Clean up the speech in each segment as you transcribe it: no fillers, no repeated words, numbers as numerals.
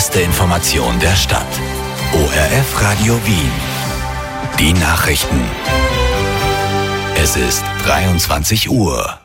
erste Information der Stadt. ORF Radio Wien. Die Nachrichten. Es ist 23 Uhr.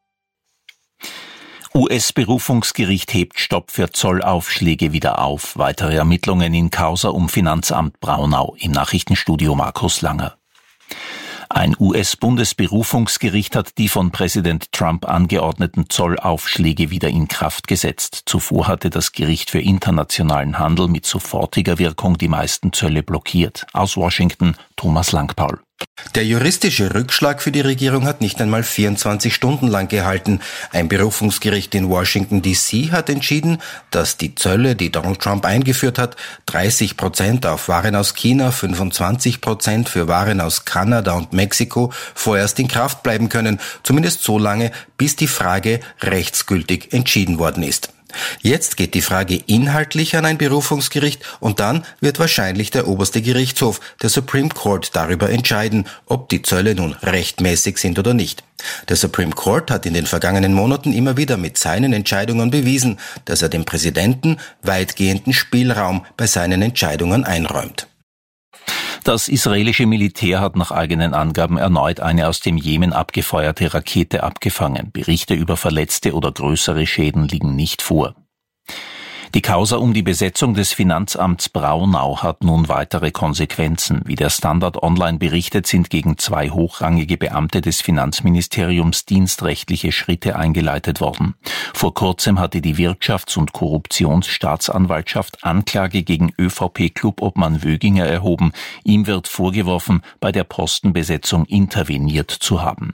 US-Berufungsgericht hebt Stopp für Zollaufschläge wieder auf. Weitere Ermittlungen in Causa um Finanzamt Braunau. Im Nachrichtenstudio Markus Langer. Ein US-Bundesberufungsgericht hat die von Präsident Trump angeordneten Zollaufschläge wieder in Kraft gesetzt. Zuvor hatte das Gericht für internationalen Handel mit sofortiger Wirkung die meisten Zölle blockiert. Aus Washington, Thomas Langpaul. Der juristische Rückschlag für die Regierung hat nicht einmal 24 Stunden lang gehalten. Ein Berufungsgericht in Washington D.C. hat entschieden, dass die Zölle, die Donald Trump eingeführt hat, 30% auf Waren aus China, 25% für Waren aus Kanada und Mexiko, vorerst in Kraft bleiben können, zumindest so lange, bis die Frage rechtsgültig entschieden worden ist. Jetzt geht die Frage inhaltlich an ein Berufungsgericht und dann wird wahrscheinlich der oberste Gerichtshof, der Supreme Court, darüber entscheiden, ob die Zölle nun rechtmäßig sind oder nicht. Der Supreme Court hat in den vergangenen Monaten immer wieder mit seinen Entscheidungen bewiesen, dass er dem Präsidenten weitgehenden Spielraum bei seinen Entscheidungen einräumt. Das israelische Militär hat nach eigenen Angaben erneut eine aus dem Jemen abgefeuerte Rakete abgefangen. Berichte über Verletzte oder größere Schäden liegen nicht vor. Die Causa um die Besetzung des Finanzamts Braunau hat nun weitere Konsequenzen. Wie der Standard Online berichtet, sind gegen 2 hochrangige Beamte des Finanzministeriums dienstrechtliche Schritte eingeleitet worden. Vor kurzem hatte die Wirtschafts- und Korruptionsstaatsanwaltschaft Anklage gegen ÖVP-Clubobmann Wöginger erhoben. Ihm wird vorgeworfen, bei der Postenbesetzung interveniert zu haben.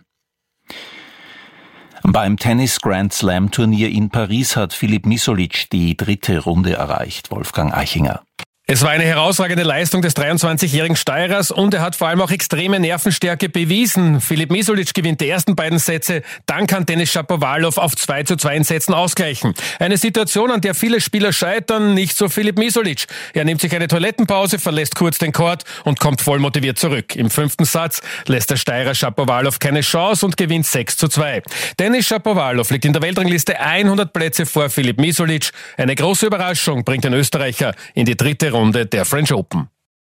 Beim Tennis-Grand-Slam-Turnier in Paris hat Filip Misolic die 3. Runde erreicht. Wolfgang Eichinger. Es war eine herausragende Leistung des 23-jährigen Steirers und er hat vor allem auch extreme Nervenstärke bewiesen. Filip Misolic gewinnt die ersten beiden Sätze, dann kann Denis Shapovalov auf 2:2 in Sätzen ausgleichen. Eine Situation, an der viele Spieler scheitern, nicht so Filip Misolic. Er nimmt sich eine Toilettenpause, verlässt kurz den Court und kommt voll motiviert zurück. Im 5. Satz lässt der Steirer Shapovalov keine Chance und gewinnt 6:2. Denis Shapovalov liegt in der Weltrangliste 100 Plätze vor Filip Misolic. Eine große Überraschung bringt den Österreicher in die 3. Runde der French Open.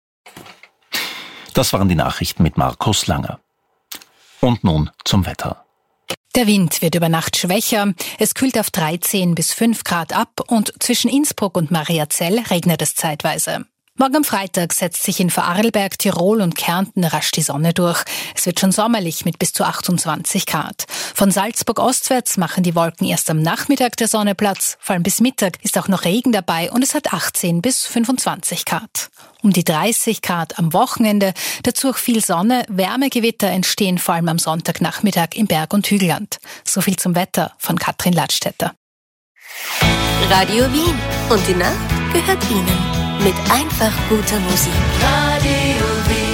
Das waren die Nachrichten mit Markus Langer. Und nun zum Wetter. Der Wind wird über Nacht schwächer, es kühlt auf 13 bis 5 Grad ab und zwischen Innsbruck und Mariazell regnet es zeitweise. Morgen am Freitag setzt sich in Vorarlberg, Tirol und Kärnten rasch die Sonne durch. Es wird schon sommerlich mit bis zu 28 Grad. Von Salzburg ostwärts machen die Wolken erst am Nachmittag der Sonne Platz. Vor allem bis Mittag ist auch noch Regen dabei und es hat 18 bis 25 Grad. Um die 30 Grad am Wochenende, dazu auch viel Sonne. Wärmegewitter entstehen vor allem am Sonntagnachmittag im Berg- und Hügelland. So viel zum Wetter von Katrin Ladstätter. Radio Wien. Und die Nacht gehört Ihnen. Mit einfach guter Musik. Radio Wien.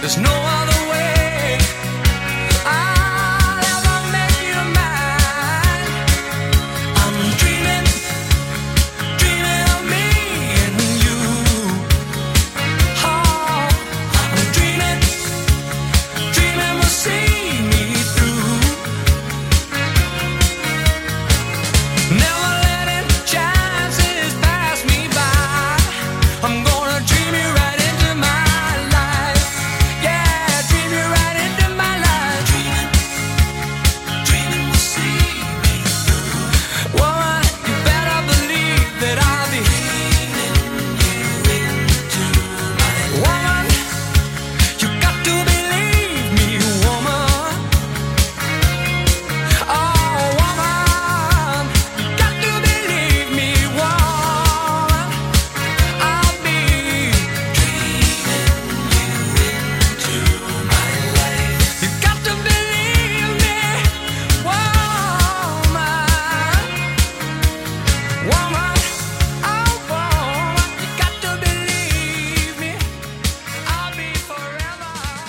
There's no other way I'll ever make you mine. I'm dreaming, dreaming of me and you. Oh, I'm dreaming, dreaming we'll see me through. Never letting chances pass me by. I'm gonna dream you right into my life. Yeah, dream you right into my life. Dreaming, dreaming we'll see me through. Woman, you better believe that I'll be dreaming you into my life. Woman, you got to believe me, woman. Oh, woman, you got to believe me, woman. I'll be dreaming you into my life. You got to believe me, woman. Woman, oh woman, you got to believe me. I'll be forever.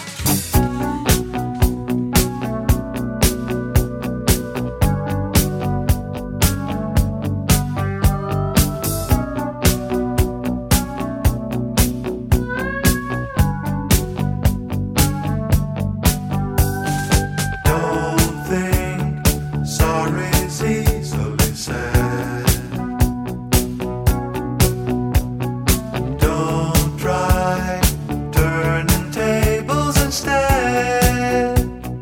Don't think sorry's easily said. Don't try turning tables instead.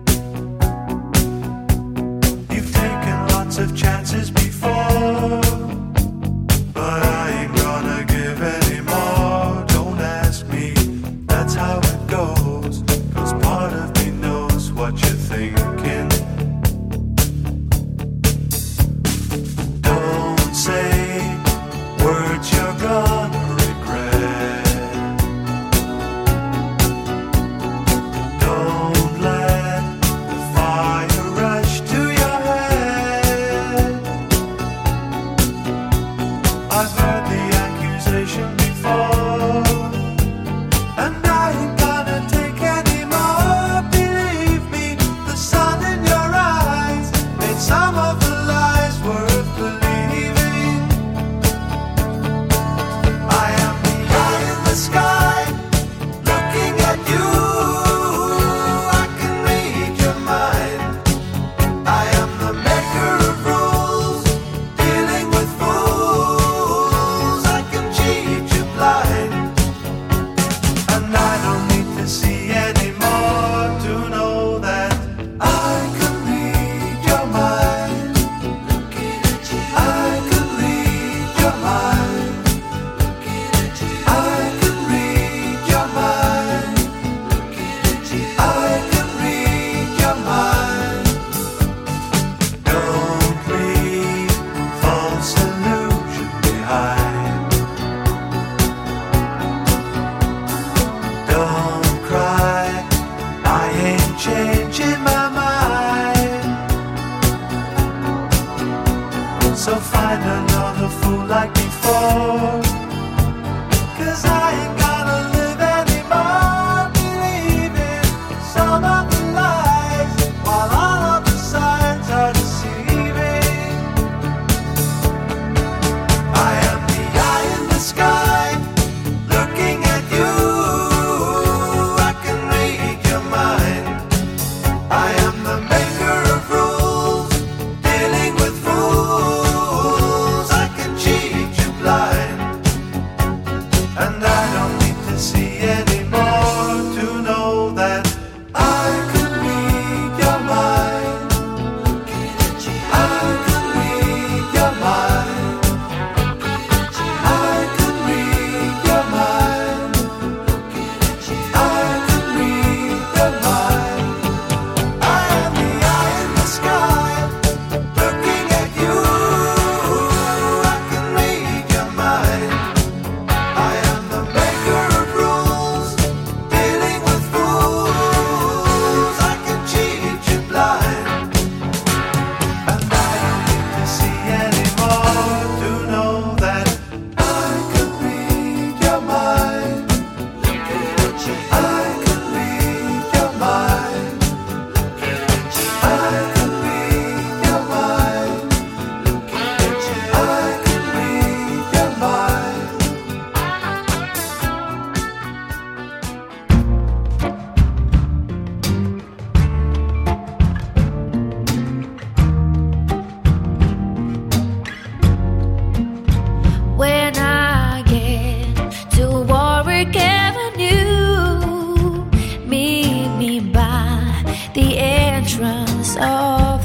You've taken lots of chances before, but I ain't gonna give any more. Don't ask me, that's how it goes. 'Cause part of me knows what you're thinking. Don't say words you're gonna regret. Don't let the fire rush to your head. I've heard the accusation before, and I ain't gonna take any more. Believe me, the sun in your eyes made some of the lies worth believing. I am the eye in the sky, looking at you. I can read your mind. I am the maker of rules, dealing with fools. I can cheat you blind. And I don't need to see anymore to know that I can read your mind. I can read your mind. I can read your mind. I can read your mind. Don't leave false illusion behind. Don't cry, I ain't changing my mind. So find another fool like before, 'cause I ain't gonna live anymore believing some of the lies, while all of the signs are deceiving. I am the eye in the sky, looking at you. I can read your mind. I am the maker of rules, dealing with fools. I can cheat you blind. And I don't need to see anymore to know that I can read your mind. I can read your mind. I can read your mind. I can read your mind. I am the eye in the sky, looking at you. I can read your mind. I am the maker of rules, dealing with fools.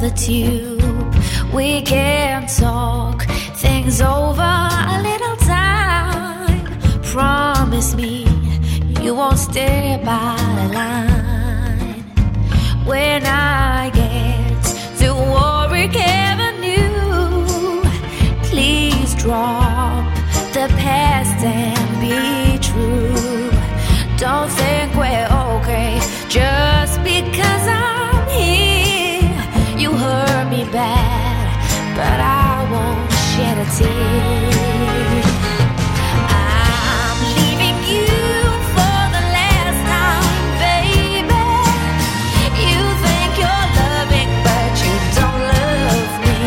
the tube. We can talk things over a little time. Promise me you won't stay by the line. When I get to Warwick Avenue, please drop the past and be true. Don't think we're okay just because I'm here. You hurt me bad, but I won't shed a tear. I'm leaving you for the last time, baby. You think you're loving, but you don't love me.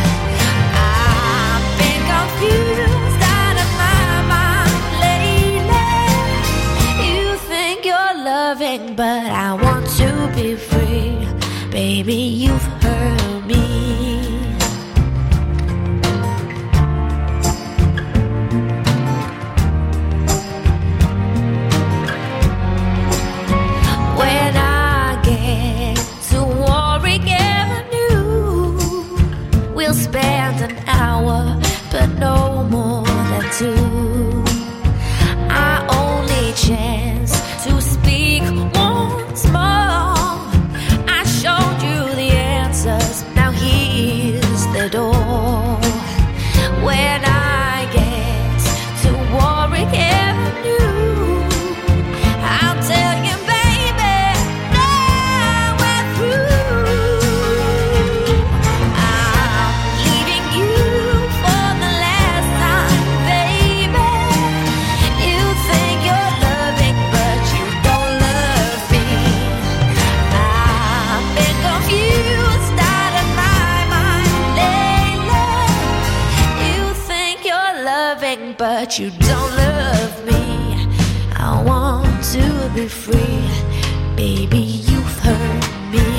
I've been confused out of my mind lately. You think you're loving, but I want to be free. Baby, you've hurt me. When I get to Warwick Avenue, we'll spend an hour, but no more than two. Our only chance to speak once more. I showed you the answers, now here's the door. When I get to Warwick Avenue, I'll tell you, baby, now we're through. I'm leaving you for the last time, baby. You think you're loving, but you don't love me. I've been confused out of my mind lately. You think you're loving, but you don't love me. I want to be free. Baby, you've hurt me.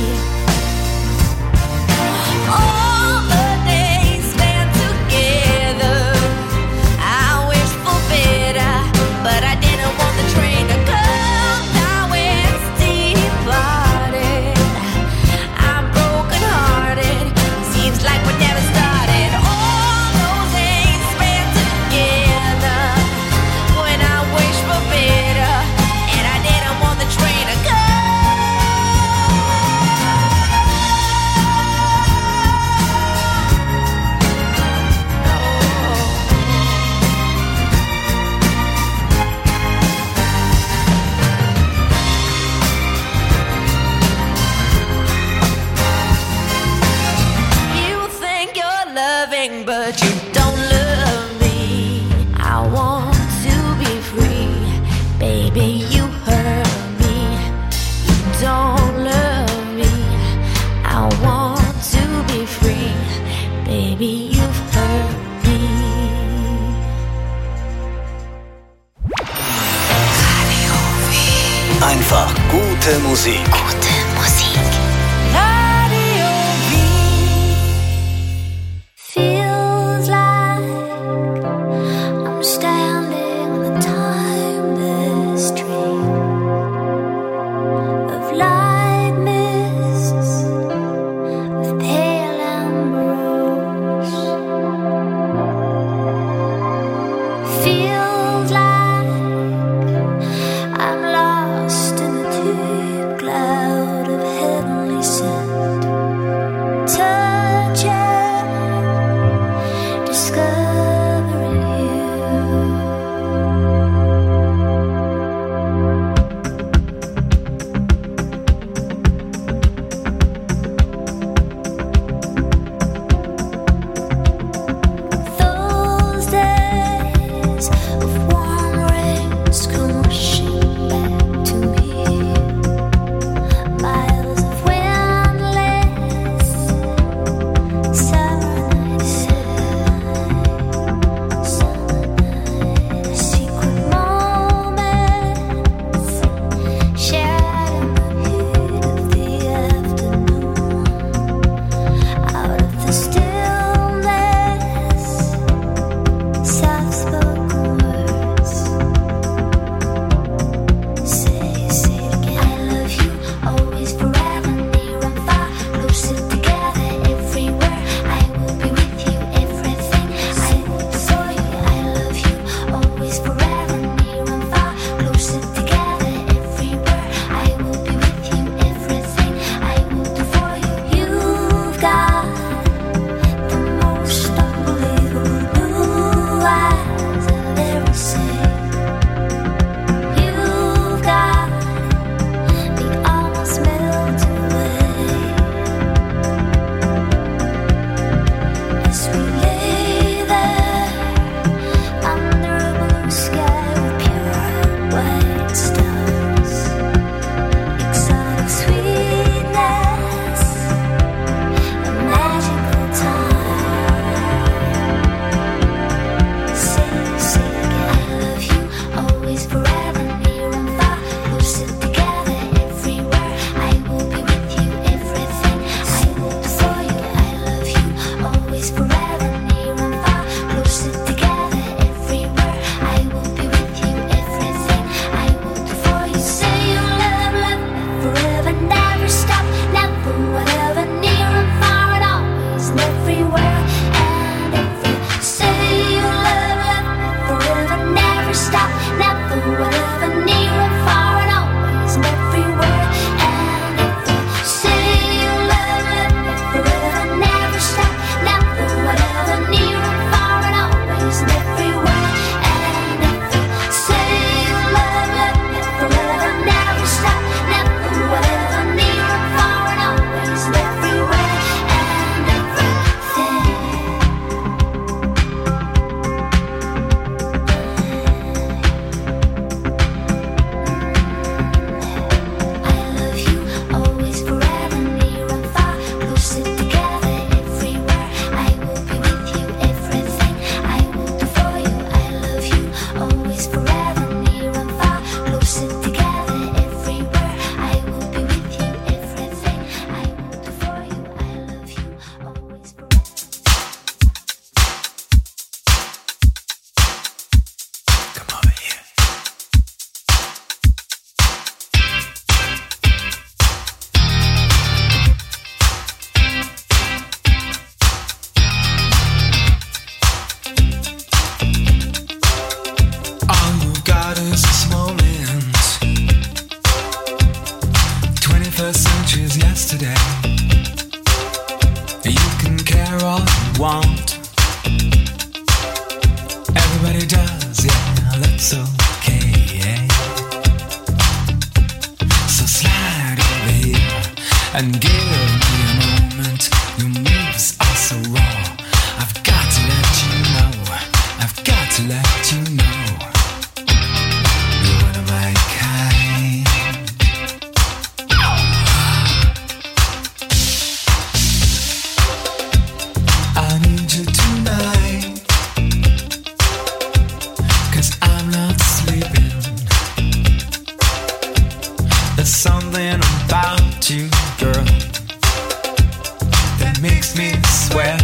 All the days spent together, I wish for better, but I didn't want the train to come. Now it's departed. I'm broken hearted. Seems like we never started. All those days spent together, when I wish for better, and I didn't want the train to come. You think you're loving, but you don't love me. I want to be free. Baby, you hurt me. You don't love me. I want to be free. Baby, you've hurt me. Einfach gute Musik. Gute Musik. Radio Wien. Feels like I'm standing on the timeless street of light mists, of pale ambrose. Feels like I'm lost in the deep cloud of heaven. universe centuries yesterday. You can care all you want. Everybody does, yeah, that's okay. So slide over here and give me a moment. Your moves are so raw. I've got to let you know. I've got to let you know. You're one of my kind. I need you tonight, 'cause I'm not sleeping. There's something about you, girl, that makes me sweat.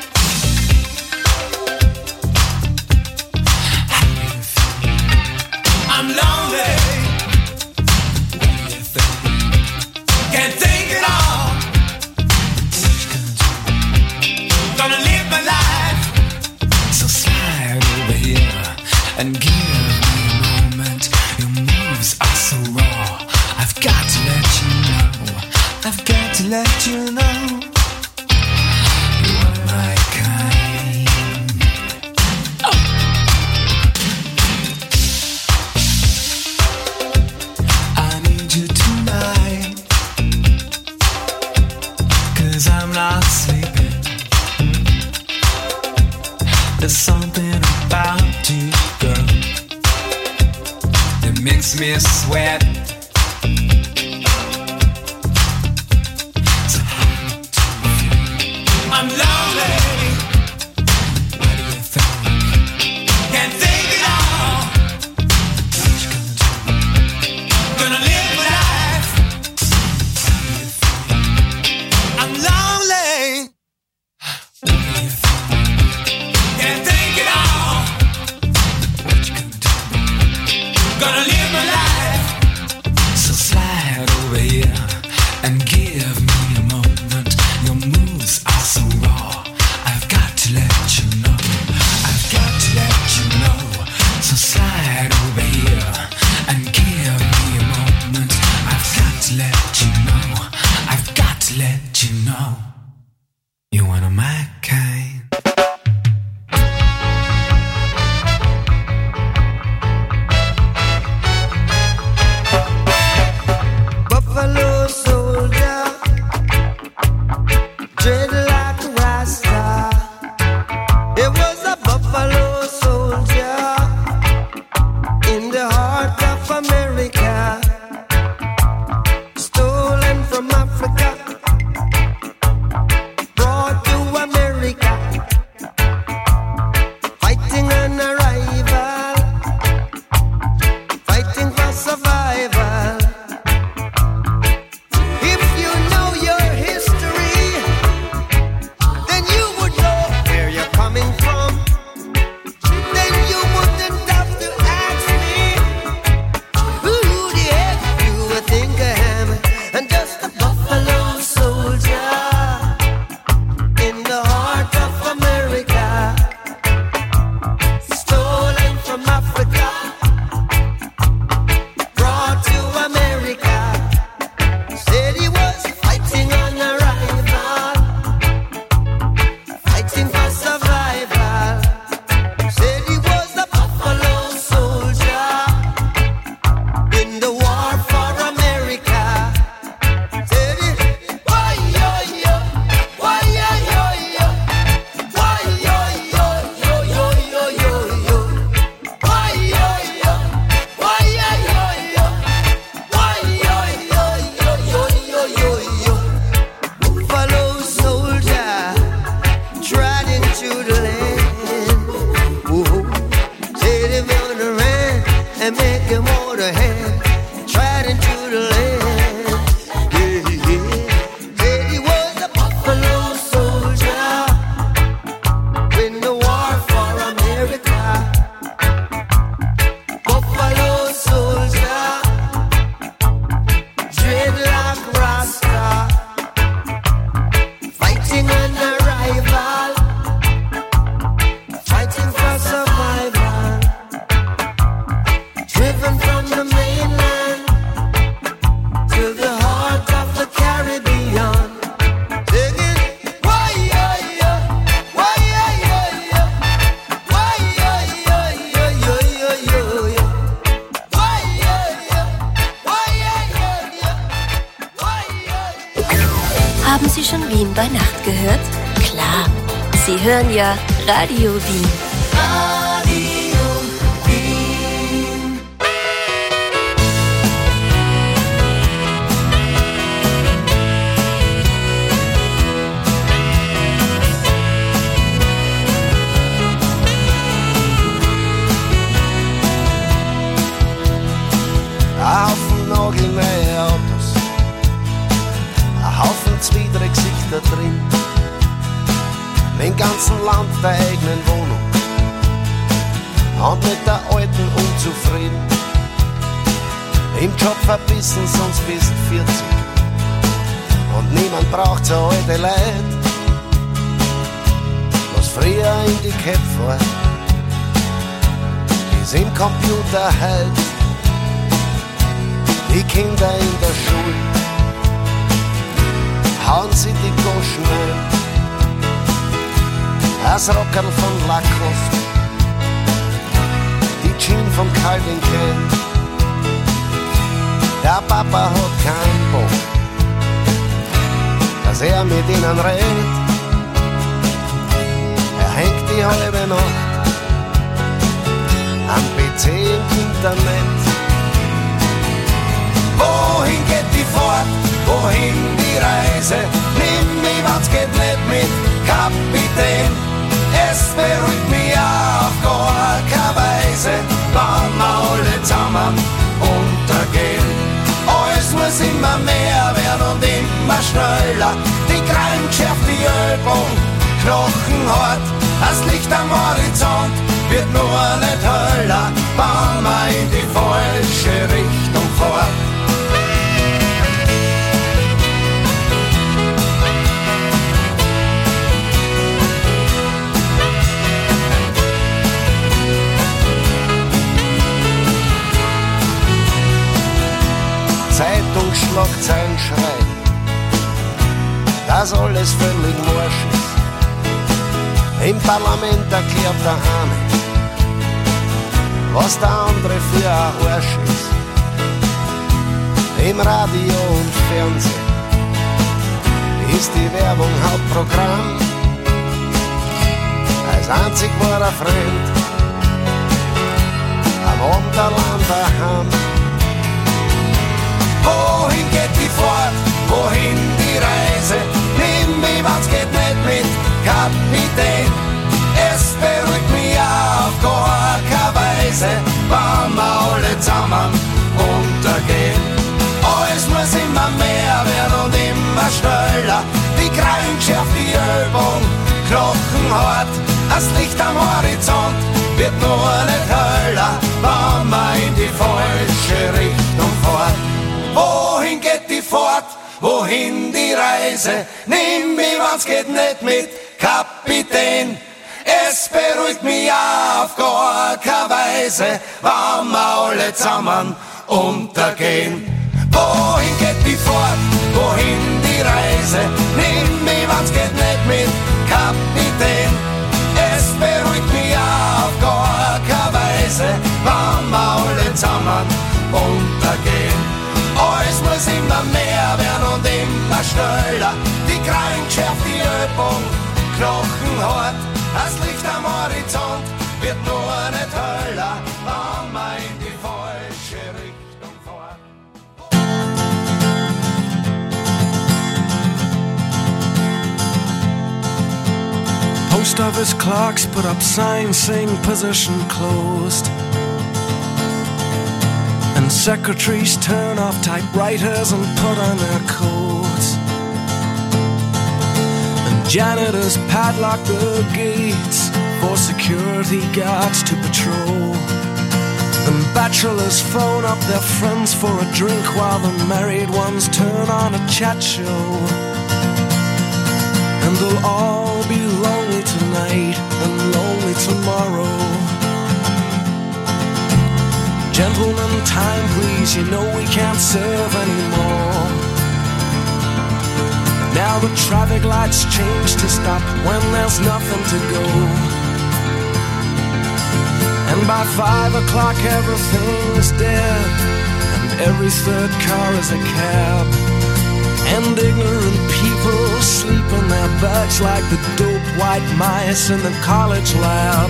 I'm lonely. What do you think? Can't think it all. What you gonna do? Gonna live my life. So slide over here and give me a moment. Your moves are so raw. I've got to let you know. I've got to let you know. You're one of my kind. Oh. I need you tonight, 'cause I'm not sleeping. There's something about you, girl, that makes me sweat. So how do you feel? I'm lonely. What do you think? Can't think it all. What you gonna do? Gonna live my life. How do you feel? I'm lonely. What do you think? Can't think it all. What you gonna do? Gonna live my life. So slide over here and give me a moment. Your moves are so raw. I've got to let you know. I've got to let you know. So slide over here and give me a moment. I've got to let you know. I've got to let you know. You're one of my kind. Buffalo soldier, dread like a Rasta. It was a buffalo soldier in the heart of America, stolen from Africa. Haben Sie schon Wien bei Nacht gehört? Klar, Sie hören ja Radio Wien. Ein Haufen nagelneue Autos, ein Haufen zwiedere Gesichter drin, im ganzen Land der eigenen Wohnung und mit der alten unzufrieden. Im Job verbissen, sonst bist 40 und niemand braucht so alte Leid. Was früher in die Köpfe war, ist im Computer heut. Die Kinder in der Schule hauen sie die Goschen ein. Das Rockerl von Lacoste, die Jeans von Calvin Klein. Der Papa hat keinen Bock, dass er mit ihnen redet. Er hängt die halbe Nacht am PC im Internet. Wohin geht die Fahrt? Wohin die Reise? Nimm mich, wenn's geht nicht mit, Kapitän. Es beruhigt mich auf gar keine Weise, wenn wir alle zusammen untergehen. Alles muss immer mehr werden und immer schneller. Die Kreien schärft die Ölbogen, knochenhart. Das Licht am Horizont wird nur nicht heller, wenn wir in die falsche Richtung fahren. Zeitungsschlagzeilen schreien, dass alles völlig morsch ist. Im Parlament erklärt der eine, was der andere für ein Arsch ist. Im Radio und Fernsehen ist die Werbung Hauptprogramm. Als einzig wahrer Freund am Abend allein daheim. Wohin geht die Fahrt? Wohin die Reise? Nimm mich, wenn's geht nicht mit, Kapitän. Es beruhigt mich auf gar keine Weise, wenn wir alle zusammen untergehen. Alles muss immer mehr werden und immer schneller. Die Kreien schärft die Ölbogen, knochenhart. Das Licht am Horizont wird nur nicht heller, wenn wir in die falsche Richtung fahren. Wohin geht die Fahrt? Wohin die Reise? Nimm mich, wenn's geht nicht mit, Kapitän. Es beruhigt mich auf gar keine Weise, wenn wir alle zusammen untergehen. Wohin geht die Fahrt? Wohin die Reise? Nimm mich, wenn's geht nicht mit, Kapitän. Es beruhigt mich auf gar keine Weise, wenn wir alle zusammen untergehen. Alles muss immer mehr werden und immer schneller. Die Kreien schärft die Ölbogen, knochenhart. Das Licht am Horizont wird nur nicht heller, wenn wir in die falsche Richtung fahren. Post office clerks put up signs saying position closed. And secretaries turn off typewriters and put on their coats. And janitors padlock the gates for security guards to patrol. And bachelors phone up their friends for a drink while the married ones turn on a chat show. And they'll all be lonely tonight and lonely tomorrow. Gentlemen, time please, you know we can't serve anymore. Now the traffic lights change to stop when there's nothing to go. And by 5 o'clock everything's dead, and every third car is a cab. And ignorant people sleep in their beds like the dope white mice in the college lab.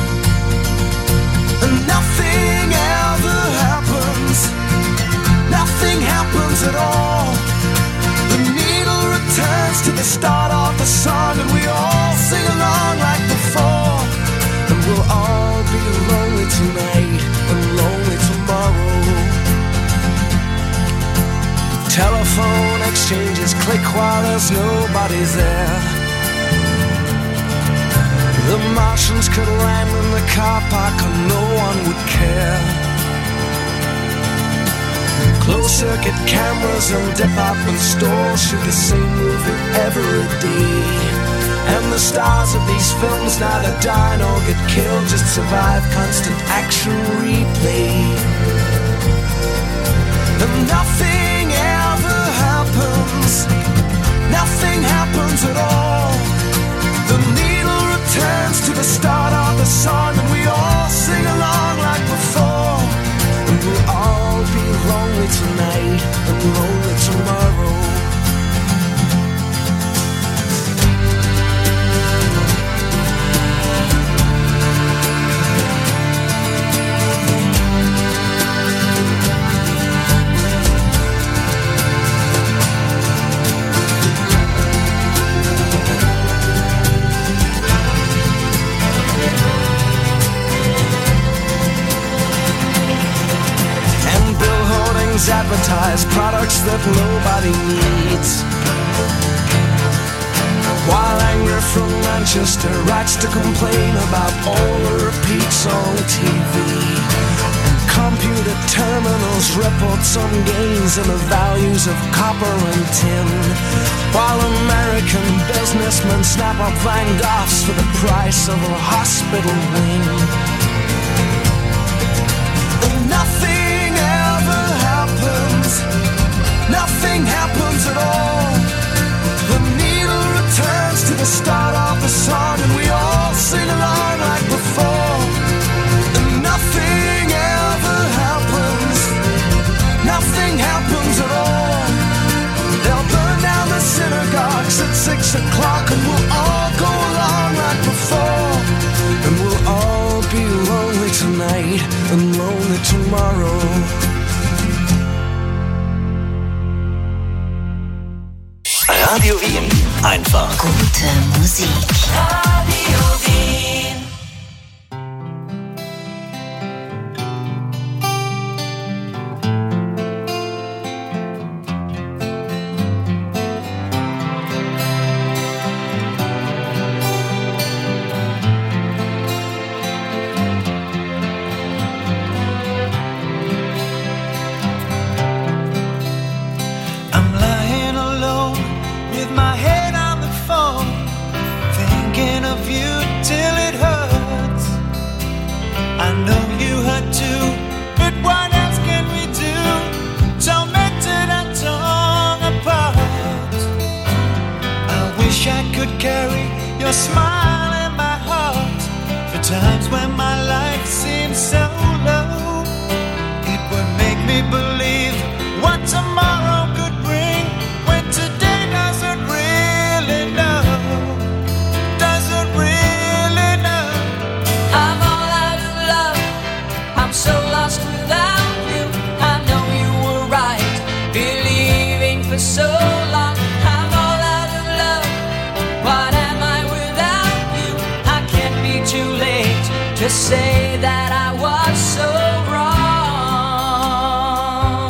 And nothing ever happens. Nothing happens at all. The needle returns to the start of the song, and we all sing along like before. And we'll all be lonely tonight and lonely tomorrow. Telephone exchanges click while there's nobody there. The Martians could land in the car park and no one would care. Closed-circuit cameras and department stores shoot the same movie every day. And the stars of these films neither die nor get killed, just survive constant action replay. And nothing ever happens. Nothing happens at all. The needle returns to the start of the song, and we all sing along like before. And we'll all be lonely tonight and lonely tomorrow. Advertise products that nobody needs, while anger from Manchester writes to complain about all the repeats on TV. And computer terminals report some gains in the values of copper and tin, while American businessmen snap up Van Goghs for the price of a hospital wing. And nothing ever happens. Nothing happens at all. The needle returns to the start of the song, and we all sing along like before. And nothing ever happens. Nothing happens at all. They'll burn down the synagogues at 6 o'clock, and we'll all go along like before. And we'll all be lonely tonight and lonely tomorrow. Radio Wien. Einfach Gute Musik. Radio Wien. I'm lying alone with my head on the phone, thinking of you till it hurts. I know you hurt too, but what else can we do? Tormented and torn apart. I wish I could carry your smile in my heart for times when my life seems so low. It would make me believe what tomorrow could bring, when today doesn't really know, doesn't really know. I'm all out of love. I'm so lost without you. I know you were right, believing for so long. I'm all out of love. What am I without you? I can't be too late to say that I was so wrong.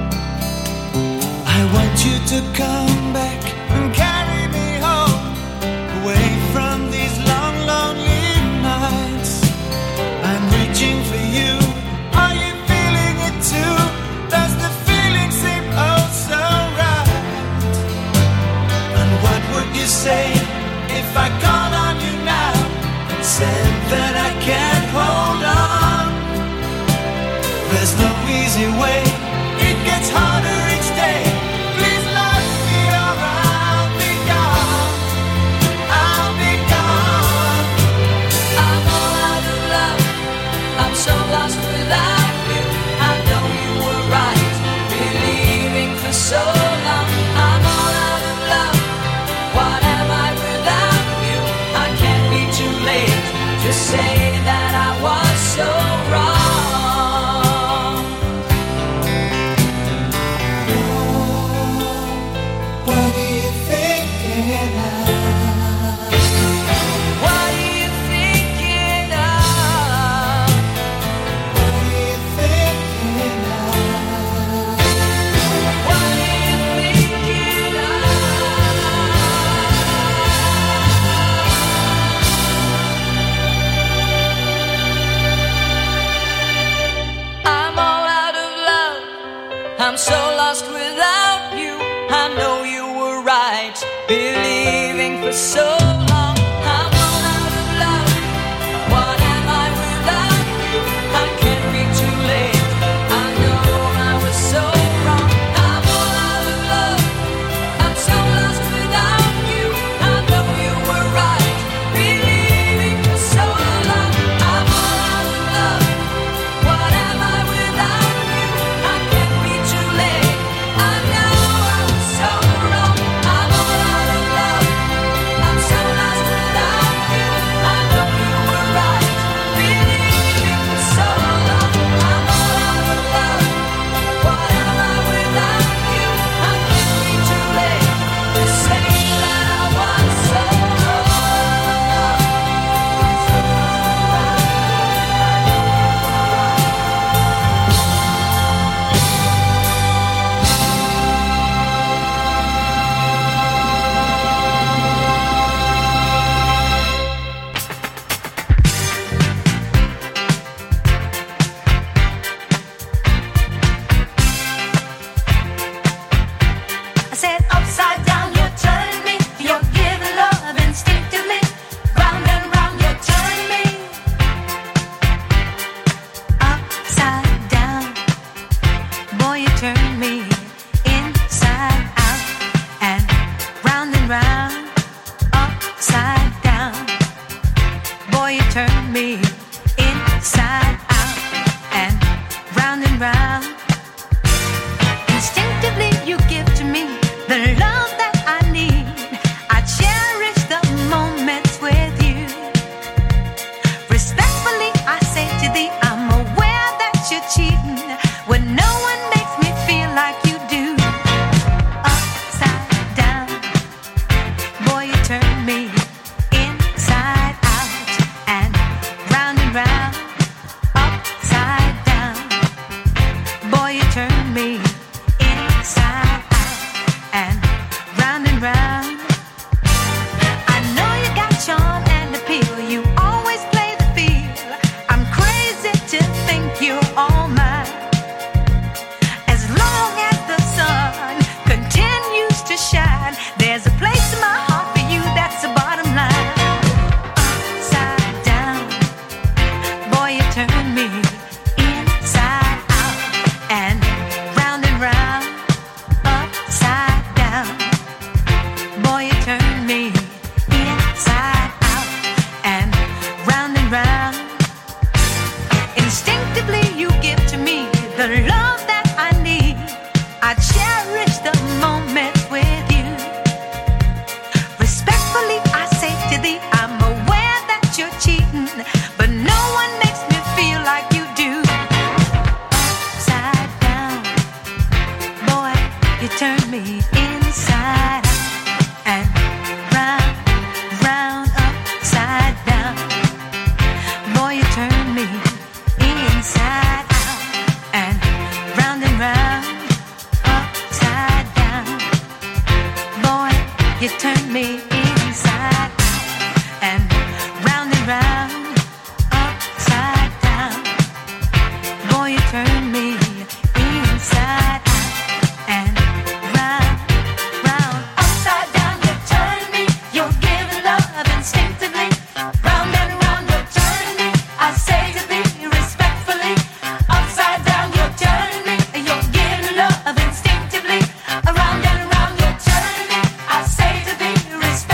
I want you to come back and carry me home, away from these long, lonely nights. I'm reaching for you. Are you feeling it too? Does the feeling seem oh so right? And what would you say if I called on you now and said that I can't hold on? There's no easy way. It gets harder each day. Please let me alright. right, believing for so long. I'm all out of love. What am I without you? I can't be too late. I know I was so wrong. I'm all out of love. I'm so lost without you. I know you were right, believing for so long. I'm all out of love. What am I without you? I can't be too late. I know I was so wrong. I'm all out of love. I'm so lost without you. I know you were right, believing for so long. I'm all out of love. What am I without you? I can't be too late to say that I was so wrong. I said upside down, you turn me. You're giving love instinctively. Round and round, you turn me. Upside down, boy, you turn me inside out and round and round. Upside down, boy, you turn me inside out and round. Instinctively, you give to me the love that I need. I cherish the moments with you. Respectfully, I say to thee, I'm aware that you're cheating when no one makes me feel like you do. Upside down, boy, you turn me inside out and round. Upside down, boy, you turn me inside out and round. I know you got charm and appeal. You always play the field. I'm crazy to think you're all mine. As long as the sun continues to shine, there's a place in my heart for you. That's the bottom line. Upside down, boy, you turn me inside out and round. Upside down, boy, you turn me inside out and round. Instinctively, you give to me the love that I need. I cherish the moments with you. Respectfully, I say to thee, I'm aware that you're cheating, but no one makes me feel like you do. Upside down, boy, you turn me inside out and round. Upside down, boy, you turn me inside out and round. Upside down, boy, you turn me inside out and round. Upside down, boy, you turn me inside out and round. Upside down, you turn me. You're giving love instinctively. Round and round, you turn me. I say to thee respectfully. Upside down, you turn me. You're giving love instinctively. Around and round, you turn me. I say to thee respectfully.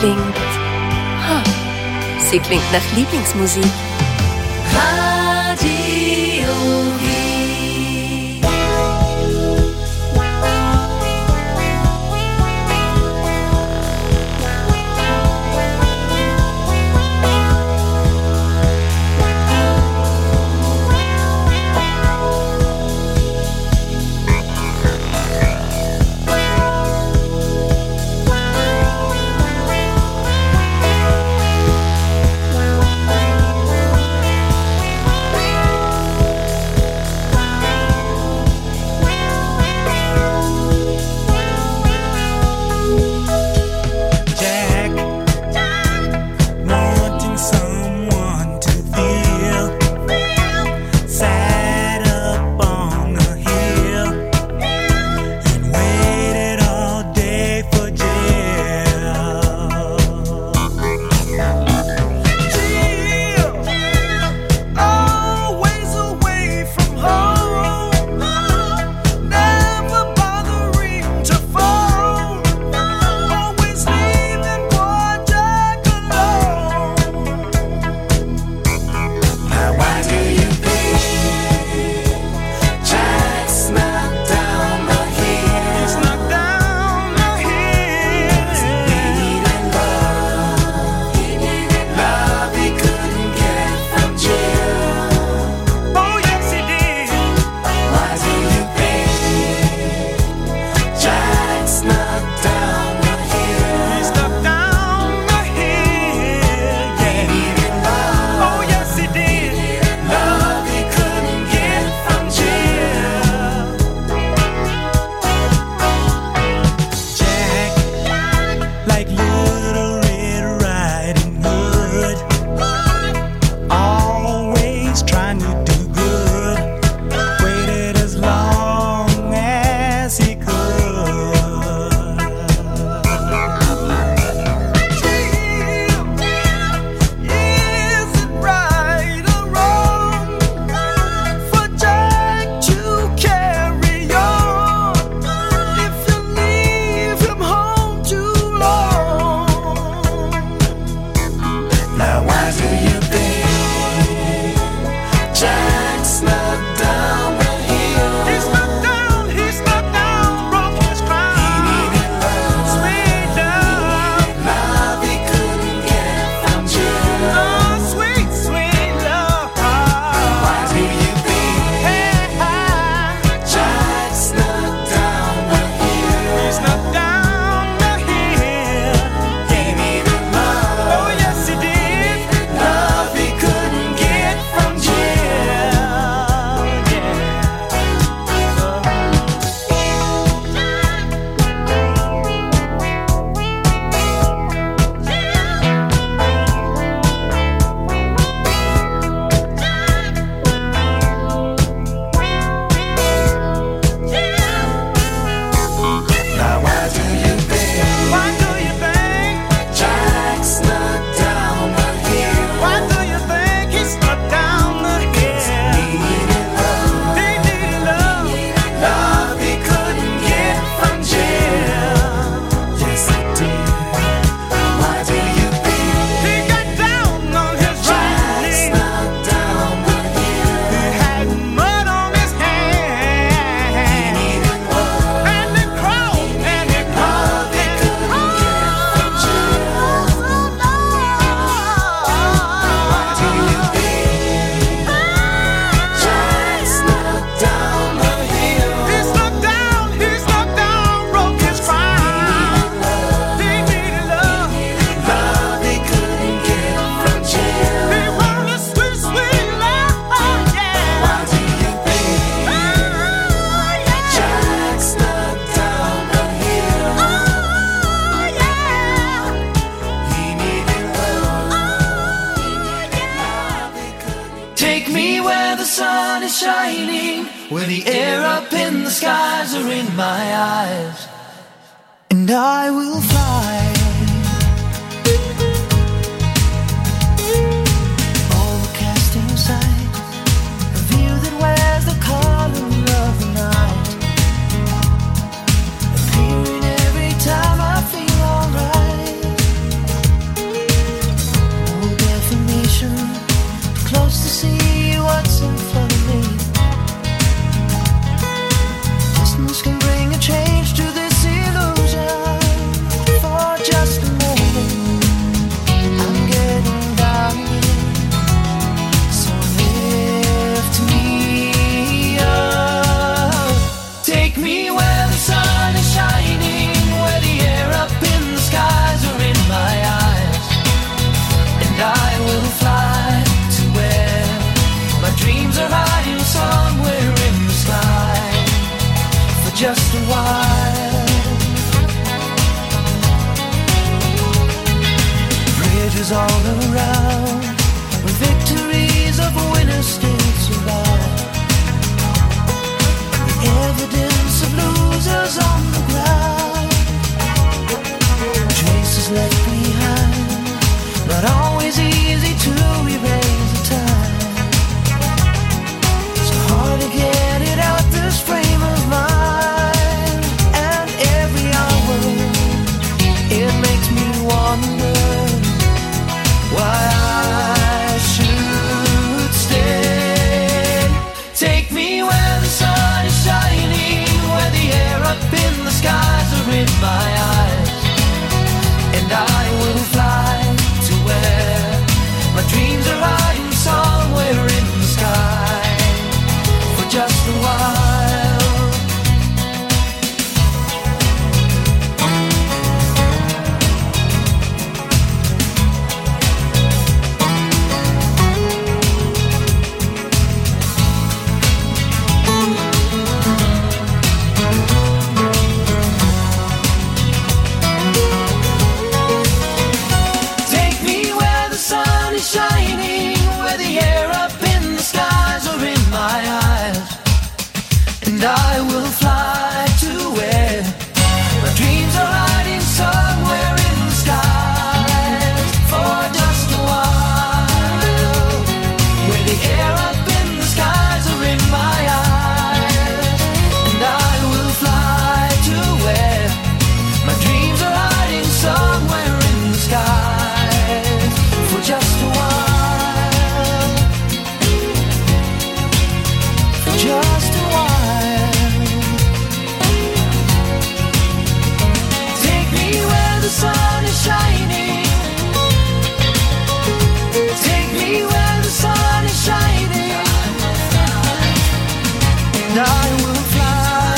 klingt. Sie klingt nach Lieblingsmusik. Radio Wien. sun is shining, where the air up in the skies are in my eyes, and I will fly overcast inside, a view that wears the color of the night, appearing every time I feel alright. just a while. Bridges all around, with victories of winners still survive. The evidence of losers on the ground, traces left behind, not always easy to erase the time. It's hard to get it out this frame of mind, and every hour it makes me wonder why I should stay. Take me where the sun is shining, where the air up in the skies are in my eyes, and I will fly to where my dreams are hiding somewhere in the sky for just a while. Take me where the sun is shining, where the air up in the skies are in my eyes, and I will fly to where my dreams are hiding somewhere in the skies for just a while. Where the air up in the skies are in my eyes, and I will fly to where my dreams are hiding somewhere in the skies for just a while. For just a while. Take me where the sun is shining. Take me where the sun is shining, and I will fly.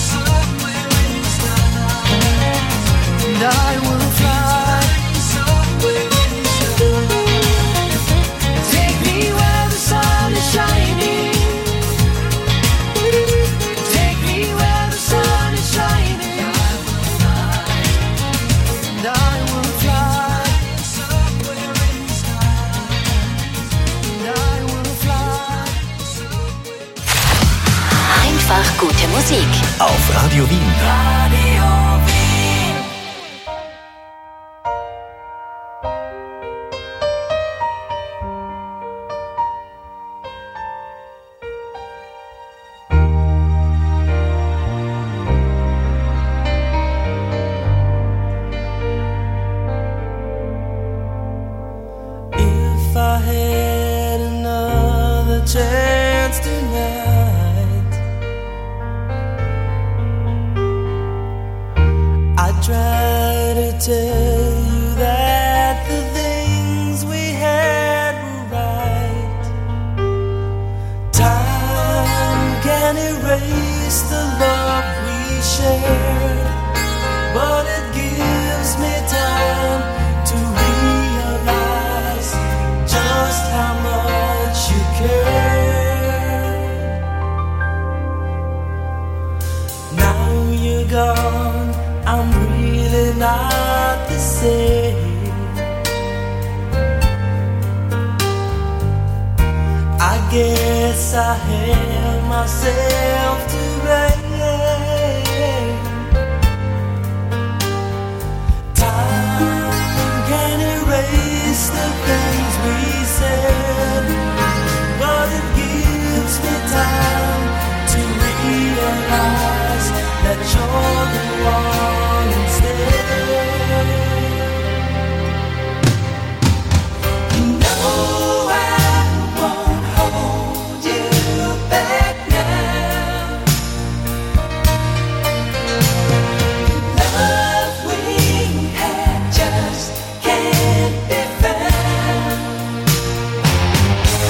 And I will fly. Take me where the sun is shining. Take me where the sun is shining, and I will fly. And I will fly. Einfach gute Musik. Auf Radio Wien. If I had another chance tonight, I'd try to tell you that the things we had were right. Time can erase the love we shared, but it gives me time to realize just how much you care. Now you're gone, I'm really not the same. I guess I had myself to blame. Time can erase the things we said, but it gives me time to realize that you're the one instead. No, I won't hold you back now. Love we had just can't be found.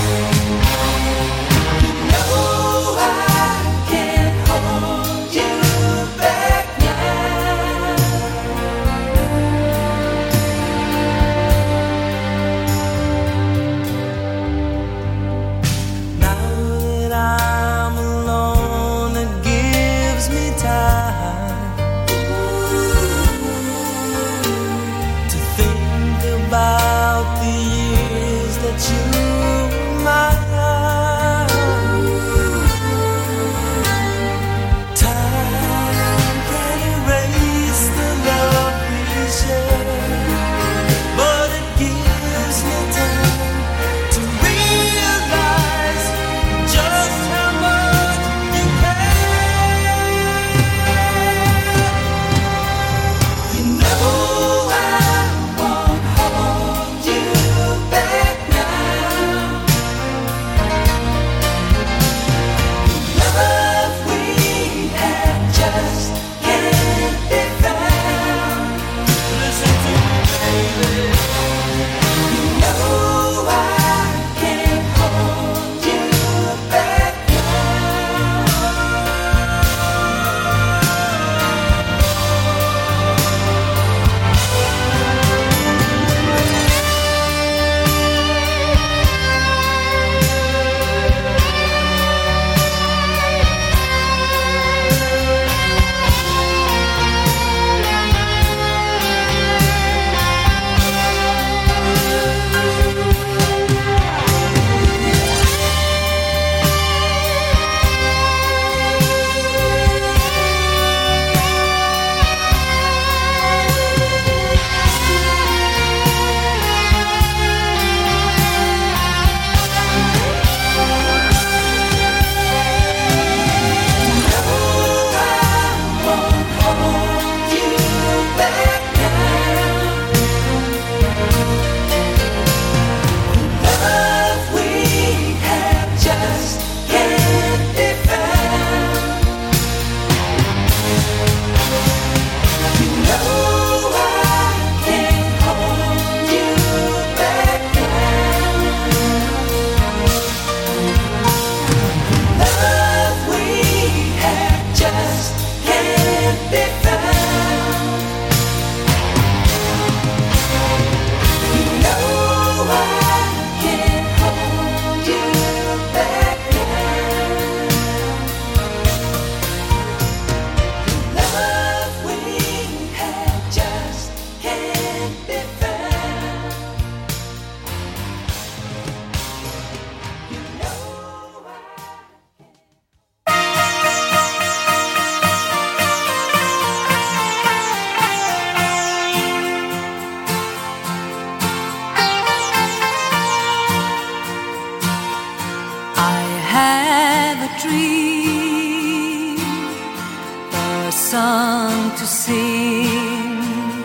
a dream, a song to sing,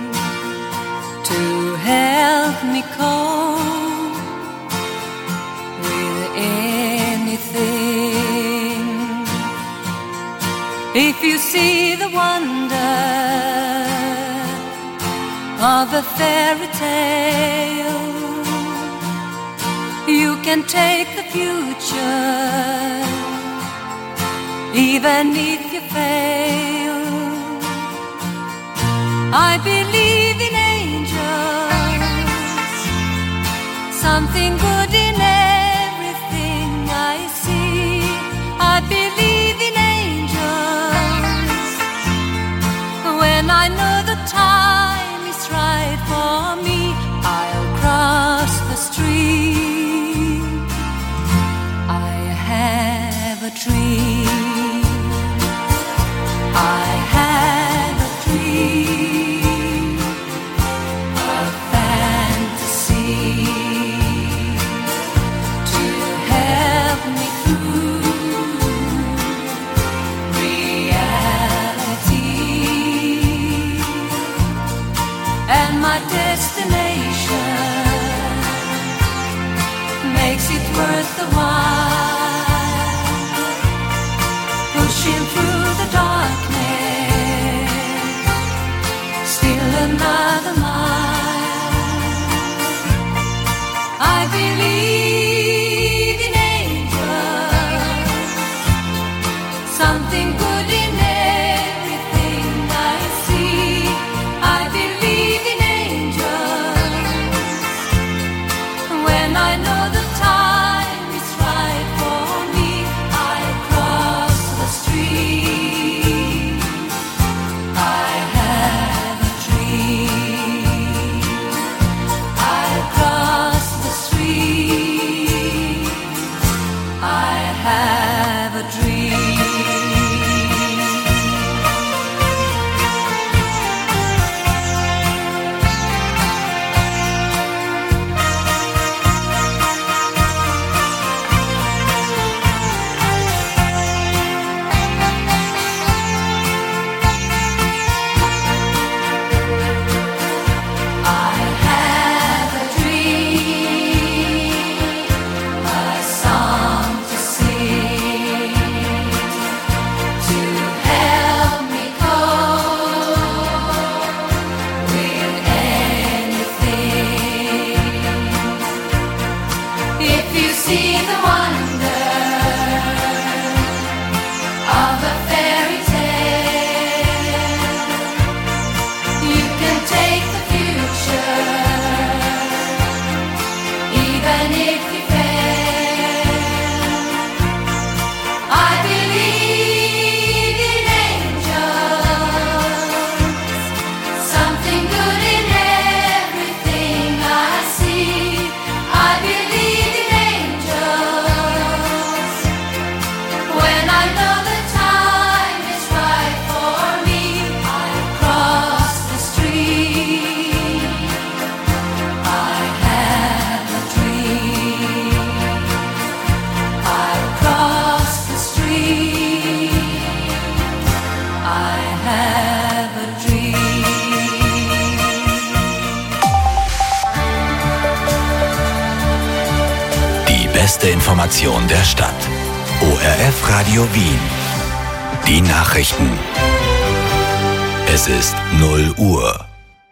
to help me cope with anything. If you see the wonder of a fairy tale, you can take the future, even if you fail. I believe in angels, something good in everything I see. I believe in angels, when I know the time is right for me, I'll cross the street. Dream. I have a dream, a fantasy to help me through reality, and my destination makes it worth the while. Pushing through the darkness, still another mile. I believe in angels, something good in everything I see. I believe in angels, when I know the time is right for me. beste Information der Stadt. ORF Radio Wien. Die Nachrichten. Es ist 0 Uhr.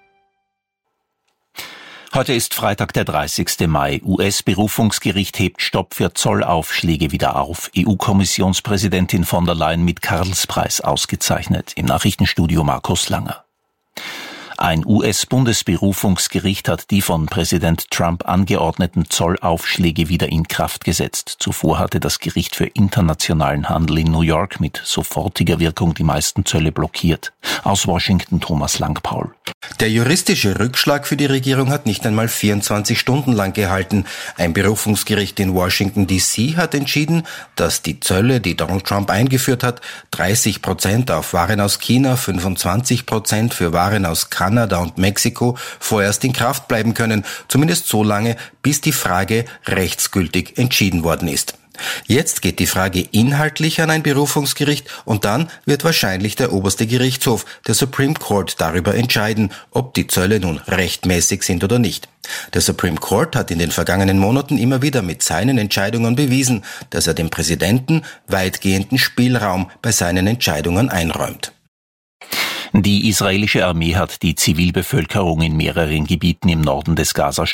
Heute ist Freitag, der 30. Mai. US-Berufungsgericht hebt Stopp für Zollaufschläge wieder auf. EU-Kommissionspräsidentin von der Leyen mit Karlspreis ausgezeichnet. Im Nachrichtenstudio Markus Langer. Ein US-Bundesberufungsgericht hat die von Präsident Trump angeordneten Zollaufschläge wieder in Kraft gesetzt. Zuvor hatte das Gericht für internationalen Handel in New York mit sofortiger Wirkung die meisten Zölle blockiert. Aus Washington Thomas Langpaul. Der juristische Rückschlag für die Regierung hat nicht einmal 24 Stunden lang gehalten. Ein Berufungsgericht in Washington D.C. hat entschieden, dass die Zölle, die Donald Trump eingeführt hat, 30% auf Waren aus China, 25% für Waren aus Kanada und Mexiko vorerst in Kraft bleiben können, zumindest so lange, bis die Frage rechtsgültig entschieden worden ist. Jetzt geht die Frage inhaltlich an ein Berufungsgericht und dann wird wahrscheinlich der oberste Gerichtshof, der Supreme Court, darüber entscheiden, ob die Zölle nun rechtmäßig sind oder nicht. Der Supreme Court hat in den vergangenen Monaten immer wieder mit seinen Entscheidungen bewiesen, dass er dem Präsidenten weitgehenden Spielraum bei seinen Entscheidungen einräumt. Die israelische Armee hat die Zivilbevölkerung in mehreren Gebieten im Norden des Gaza